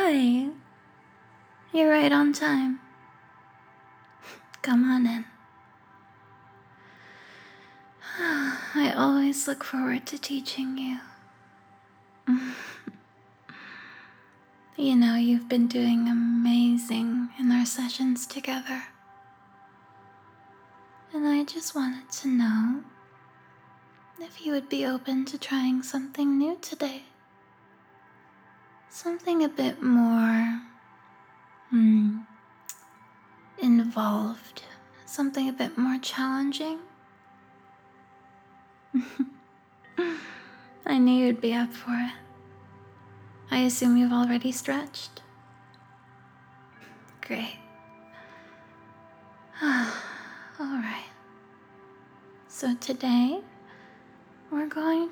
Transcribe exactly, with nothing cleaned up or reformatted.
Hi. You're right on time. Come on in. I always look forward to teaching you. You know, you've been doing amazing in our sessions together. And I just wanted to know if you would be open to trying something new today. Something a bit more hmm, involved. Something a bit more challenging. I knew you'd be up for it. I assume you've already stretched? Great. Alright. So today, we're going